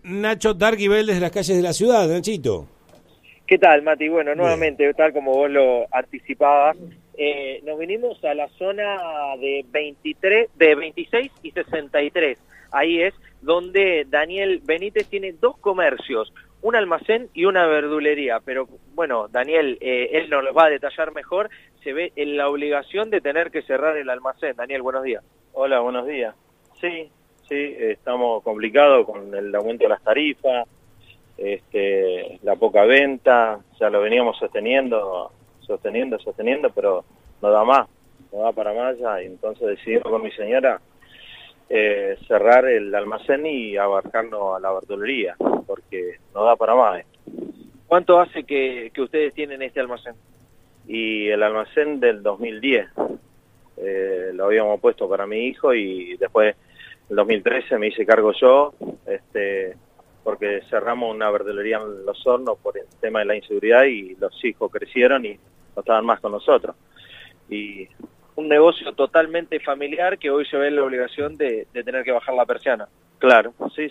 Nacho Darguibel desde las calles de la ciudad. Nachito. ¿Qué tal, Mati? Bueno, nuevamente, tal como vos lo anticipabas, nos vinimos a la zona de 26 y 63. Ahí es donde Daniel Benítez tiene dos comercios, un almacén y una verdulería. Pero bueno, Daniel, él nos lo va a detallar mejor. Se ve en la obligación de tener que cerrar el almacén. Daniel, buenos días. Hola, buenos días. Sí, estamos complicados con el aumento de las tarifas, la poca venta, ya lo veníamos sosteniendo, pero no da para más ya, y entonces decidimos con mi señora cerrar el almacén y abarcarnos a la verdulería, porque no da para más. ¿Cuánto hace que ustedes tienen este almacén? Y el almacén del 2010, lo habíamos puesto para mi hijo y después en 2013 me hice cargo yo, porque cerramos una verdulería en Los Hornos por el tema de la inseguridad y los hijos crecieron y no estaban más con nosotros. Y un negocio totalmente familiar que hoy se ve en la obligación de tener que bajar la persiana. Claro, sí.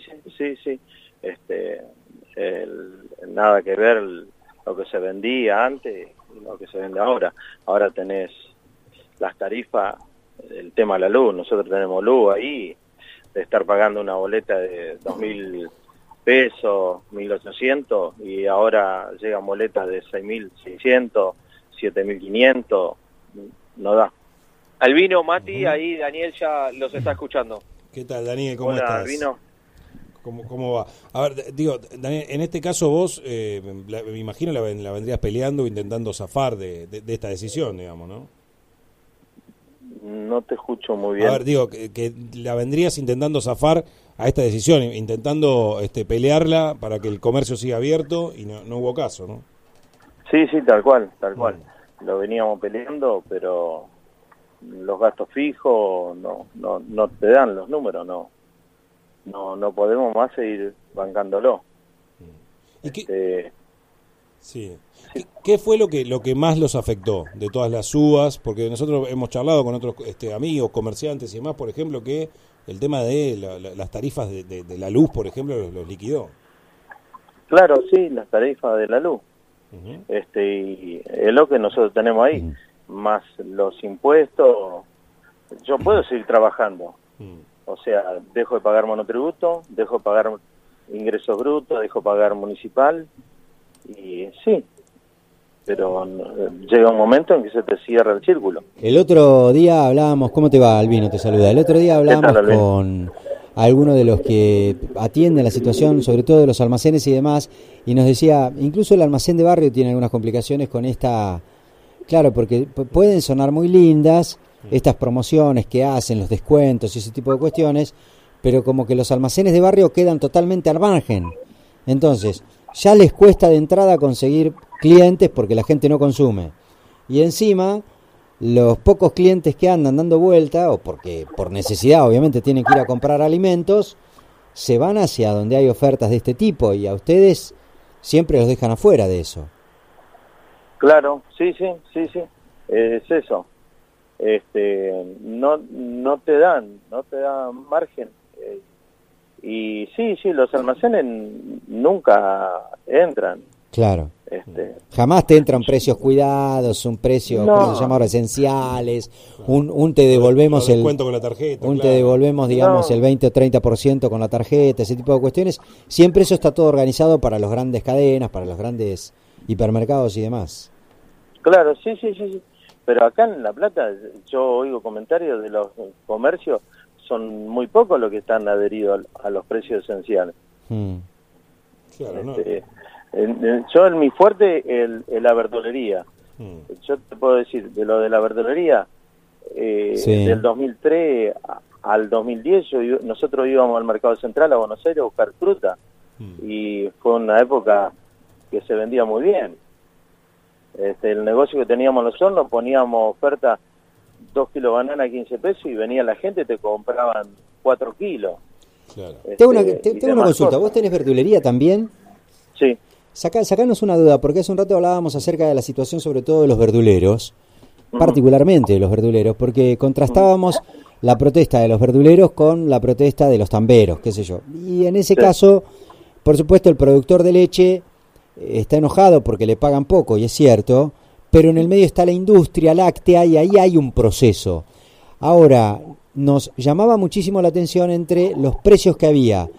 Nada que ver lo que se vendía antes y lo que se vende ahora. Ahora tenés las tarifas, el tema de la luz. Nosotros tenemos luz ahí, de estar pagando una boleta de 2.000 pesos, 1.800, y ahora llegan boletas de 6.600, 7.500, no da. Albino, Mati, ahí Daniel ya los está escuchando. ¿Qué tal, Daniel? ¿Cómo Hola, estás? Albino. ¿Cómo va? A ver, digo, Daniel, en este caso vos, me imagino la vendrías peleando o intentando zafar de esta decisión, digamos, ¿no? No te escucho muy bien. A ver, digo, que la vendrías intentando zafar a esta decisión, intentando pelearla para que el comercio siga abierto, y no hubo caso, ¿no? Sí, tal cual. Lo veníamos peleando, pero los gastos fijos no te dan los números, no podemos más seguir bancándolo. ¿Y qué? Sí. ¿Qué fue lo que más los afectó de todas las subas? Porque nosotros hemos charlado con otros amigos, comerciantes y demás, por ejemplo, que el tema de las tarifas de la luz, por ejemplo, los liquidó. Claro, sí, las tarifas de la luz. Uh-huh. Y es lo que nosotros tenemos ahí, más los impuestos. Yo puedo seguir trabajando. O sea, dejo de pagar monotributo, dejo de pagar ingresos brutos, dejo de pagar municipal, y sí, pero llega un momento en que se te cierra el círculo. El otro día hablábamos, ¿cómo te va, Albino? Te saluda. El otro día hablábamos con algunos de los que atienden la situación, sobre todo de los almacenes y demás, y nos decía, incluso el almacén de barrio tiene algunas complicaciones con esta, claro, porque pueden sonar muy lindas estas promociones que hacen, los descuentos y ese tipo de cuestiones, pero como que los almacenes de barrio quedan totalmente al margen. Entonces, ya les cuesta de entrada conseguir clientes porque la gente no consume. Y encima, los pocos clientes que andan dando vuelta, o porque por necesidad obviamente tienen que ir a comprar alimentos, se van hacia donde hay ofertas de este tipo, y a ustedes siempre los dejan afuera de eso. Claro, sí, es eso. No te dan margen. Y sí, los almacenes nunca entran. Claro. Jamás te entran precios cuidados, un precio, ¿cómo se llama ahora? Esenciales, un te devolvemos el descuento con la tarjeta, te devolvemos, digamos, el 20 o 30% con la tarjeta, ese tipo de cuestiones. Siempre eso está todo organizado para las grandes cadenas, para los grandes hipermercados y demás. Claro, sí. Pero acá en La Plata yo oigo comentarios de los comercios, son muy pocos los que están adheridos a los precios esenciales. Claro, ¿no? Yo en mi fuerte es la verdulería. Yo te puedo decir, de lo de la verdulería, del 2003 al 2010 nosotros íbamos al Mercado Central a Buenos Aires a buscar fruta, y fue una época que se vendía muy bien. El negocio que teníamos en Los Hornos, poníamos oferta 2 kilos de banana a 15 pesos y venía la gente y te compraban 4 kilos. Claro. Tengo una consulta. Cosas. ¿Vos tenés verdulería también? Sí. Sacanos una duda, porque hace un rato hablábamos acerca de la situación, sobre todo de los verduleros, particularmente de los verduleros, porque contrastábamos la protesta de los verduleros con la protesta de los tamberos, qué sé yo. Y en ese caso, Por supuesto, el productor de leche está enojado porque le pagan poco, y es cierto, pero en el medio está la industria láctea y ahí hay un proceso. Ahora, nos llamaba muchísimo la atención entre los precios que había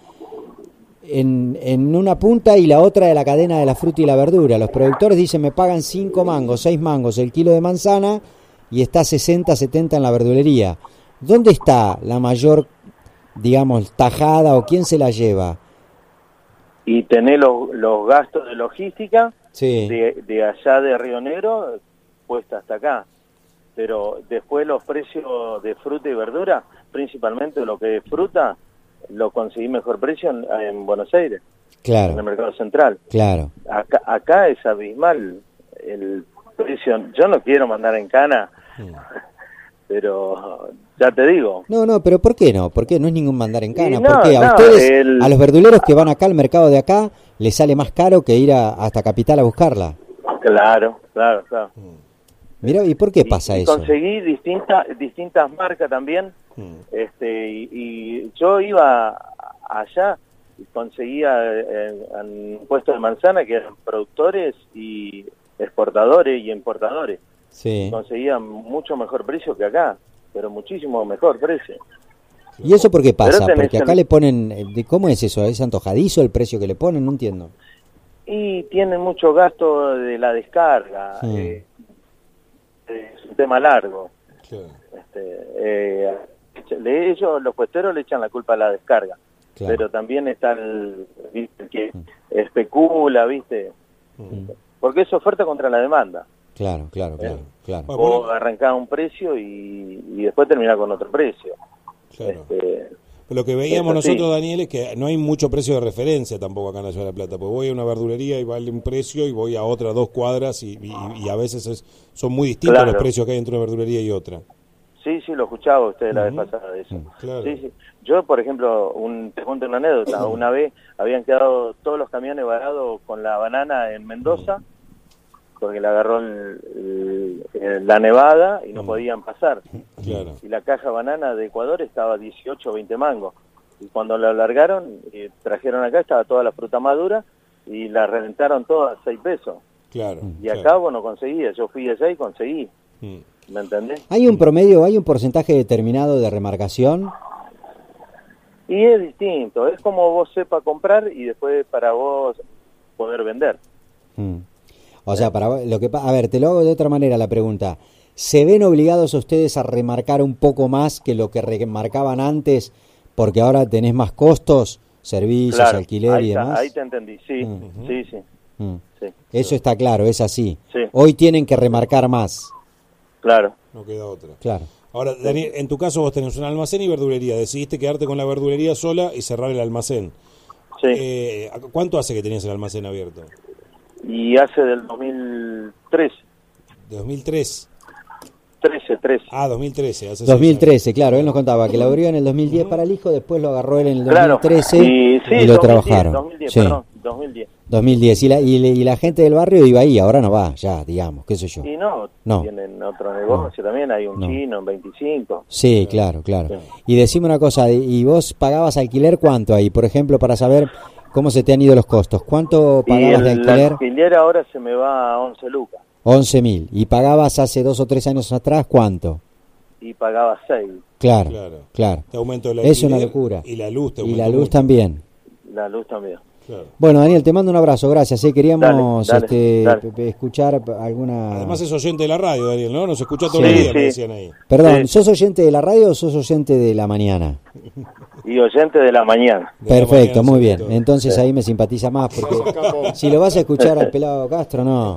en una punta y la otra de la cadena de la fruta y la verdura. Los productores dicen, me pagan 5 mangos, 6 mangos el kilo de manzana, y está 60, 70 en la verdulería. ¿Dónde está la mayor, digamos, tajada, o quién se la lleva? Y tener los gastos de logística, sí, de allá de Río Negro puesta hasta acá. Pero después los precios de fruta y verdura, principalmente lo que es fruta, lo conseguí mejor precio en Buenos Aires, claro, en el mercado central. Claro. Acá es abismal el precio. Yo no quiero mandar en cana, pero ya te digo. No, pero ¿por qué no? ¿Por qué no es ningún mandar en cana? No, porque a ustedes, a los verduleros que van acá al mercado de acá, les sale más caro que ir hasta Capital a buscarla. Claro. Mira, ¿y por qué pasa eso? Conseguí distintas marcas también, y yo iba allá y conseguía en puestos de manzana que eran productores y exportadores y importadores. Sí. Conseguían mucho mejor precio que acá, pero muchísimo mejor precio. ¿Y eso por qué pasa? Porque acá le ponen, ¿cómo es eso? ¿Es antojadizo el precio que le ponen? No entiendo. Y tienen mucho gasto de la descarga. Sí. Es un tema largo. Sí. Ellos, los puesteros, le echan la culpa a la descarga. Claro. Pero también está el que especula, ¿viste? Porque es oferta contra la demanda. Claro. O arrancar un precio y después terminar con otro precio. Claro. Lo que veíamos nosotros, Daniel, es que no hay mucho precio de referencia tampoco acá en la Ciudad de La Plata, porque voy a una verdulería y vale un precio, y voy a otra 2 cuadras y a veces son muy distintos los precios que hay entre una verdulería y otra. Sí, lo escuchaba usted la vez pasada de eso. Claro. Sí. Yo, por ejemplo, te cuento una anécdota. Una vez habían quedado todos los camiones varados con la banana en Mendoza, porque le agarró la nevada y no podían pasar. Claro. Y la caja banana de Ecuador estaba 18 o 20 mangos. Y cuando la largaron, trajeron acá, estaba toda la fruta madura y la reventaron toda a 6 pesos. Claro. Y acá vos no conseguías. Yo fui allá y conseguí. ¿Me entendés? ¿Hay un promedio, hay un porcentaje determinado de remarcación? Y es distinto. Es como vos sepas comprar y después para vos poder vender. O sea, a ver, te lo hago de otra manera la pregunta. ¿Se ven obligados a ustedes a remarcar un poco más que lo que remarcaban antes, porque ahora tenés más costos, servicios, claro, alquiler y demás? Ahí te entendí, sí. Sí. Eso está claro, es así. Sí. Hoy tienen que remarcar más. Claro. No queda otra. Claro. Ahora, Daniel, en tu caso vos tenés un almacén y verdulería. Decidiste quedarte con la verdulería sola y cerrar el almacén. Sí. ¿Cuánto hace que tenías el almacén abierto? Y hace del 2003. ¿De 2003? 13. 2013. Hace 2013, claro. Él nos contaba que lo abrió en el 2010 para el hijo, después lo agarró él en el 2013 y lo 2010, trabajaron. 2010. Y la gente del barrio iba ahí, ahora no va, ya, digamos, qué sé yo. Y no. Tienen otro negocio también, hay un chino en 25. Sí, claro. Sí. Y decime una cosa, ¿y vos pagabas alquiler cuánto ahí? Por ejemplo, para saber cómo se te han ido los costos. ¿Cuánto pagabas de alquiler? El alquiler ahora se me va a 11 lucas. 11.000. ¿Y pagabas hace 2 o 3 años atrás cuánto? Y pagaba 6. Claro. Te aumentó el alquiler. Es una locura. Y la luz te aumentó. Y la luz también. La luz también. Claro. Bueno, Daniel, te mando un abrazo, gracias. Queríamos dale. Escuchar alguna... Además es oyente de la radio, Daniel, ¿no? Nos escucha todos los días, me decían ahí. Perdón, ¿sos oyente de la radio o sos oyente de la mañana? Y oyente de la mañana. Perfecto, muy bien. Entonces ahí me simpatiza más, porque si lo vas a escuchar al pelado Castro, no.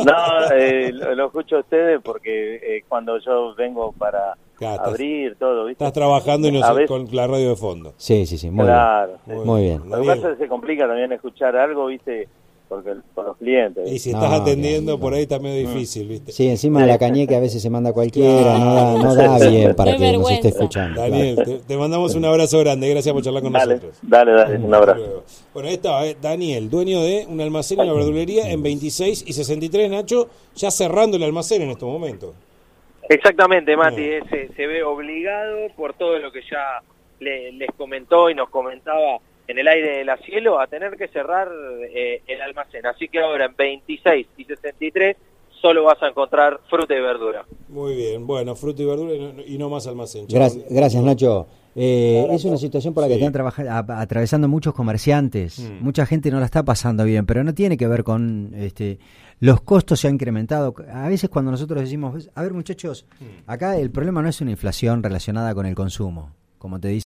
No, lo escucho a ustedes porque cuando yo vengo para... abrir todo, ¿viste? Estás trabajando y con la radio de fondo. Sí, muy bien. Muy bien. Lo que pasa es que se complica también escuchar algo, ¿viste? Porque por los clientes. Y si estás atendiendo por ahí está medio difícil, ¿viste? Sí, encima de la cañé que a veces se manda cualquiera, no da bien para que nos esté escuchando. Daniel, te mandamos un abrazo grande, gracias por charlar con nosotros. Dale, un abrazo. Bueno, ahí estaba Daniel, dueño de un almacén y una verdulería en 26 y 63, Nacho, ya cerrando el almacén en estos momentos. Exactamente, Mati, se ve obligado por todo lo que ya les comentó y nos comentaba en el aire del cielo, a tener que cerrar el almacén. Así que ahora en 26 y 63 solo vas a encontrar fruta y verdura. Muy bien, bueno, fruta y verdura y no más almacén. Gracias, Nacho. Es una situación por la que están atravesando muchos comerciantes. Mucha gente no la está pasando bien, pero no tiene que ver con los costos se han incrementado. A veces cuando nosotros decimos, a ver muchachos, acá el problema no es una inflación relacionada con el consumo, como te dice